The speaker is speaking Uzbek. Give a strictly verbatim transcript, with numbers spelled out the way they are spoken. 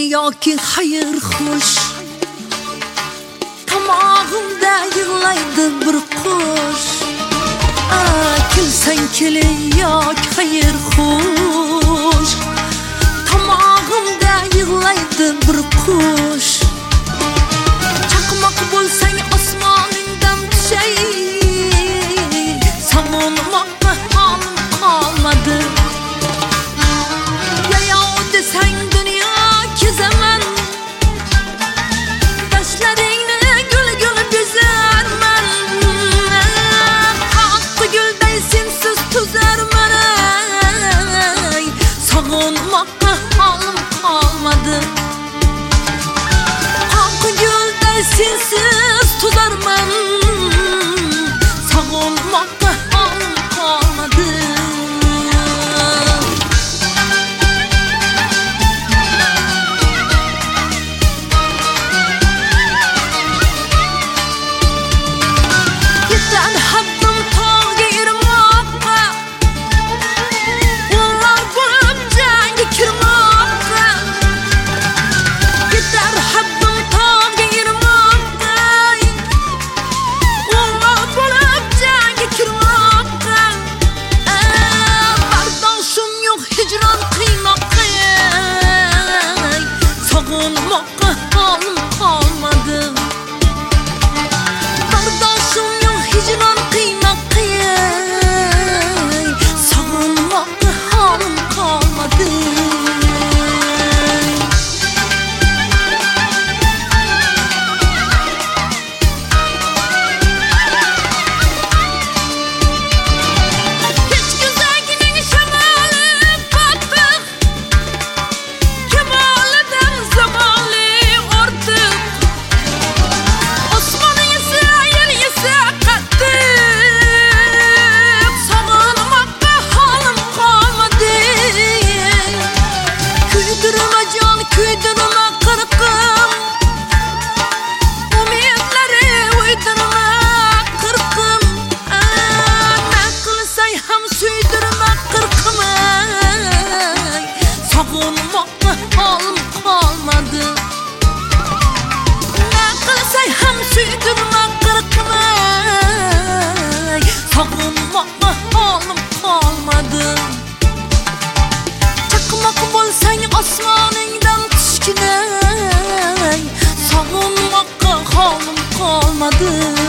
yoki xayr xush, tomog'imda yig'laydi bir qush. Kelsang kelay yoki xayr xush, tomog'imda yig'laydi bir qush. Chaqmoq bo'lsang osmoningdan tushay, savunmoqqa holim qolmadi. Yayov desang dunyo kezaman, dashlaringni gul gul bezarman. Oq gulday sensiz tuzarman, savunmoqqa holim qolmadi. Oq gulday sensiz tuzarman, savunmoqqa holim qolmadi. Yeter haddim tog'ga irmoqqa, ular bo'lib jangga kirmoqqa. Yeter haddim tog'ga irmoqqa, ular bo'lib jangga kirmoqqa. Bardoshim yo'q hijron qiynoqqa, sog'inmoqqa holim qolmadi. Bardoshim yo'q hijron qiynoqqa, sog'inmoqqa holim qolmadi. Hech go'zagining shamoli qattiq, kamolidan zamoli ortiq. Osmoning esa yer esa qattiq, sog'inmoqqa holim qolmadi. Kuydirma jon, kuydirma qirqim, umidlari o'ydirma qirqim. Na qilsang ham suydirma qirqim, sog'inmoqqa holim qolmadi. Na qilsang ham suydirma qirqim, sog'inmoqqa holim qolmadi. Chaqmoq bo'lsang osmoningdan tushgin, sog'inmoqqa holim qolmadi.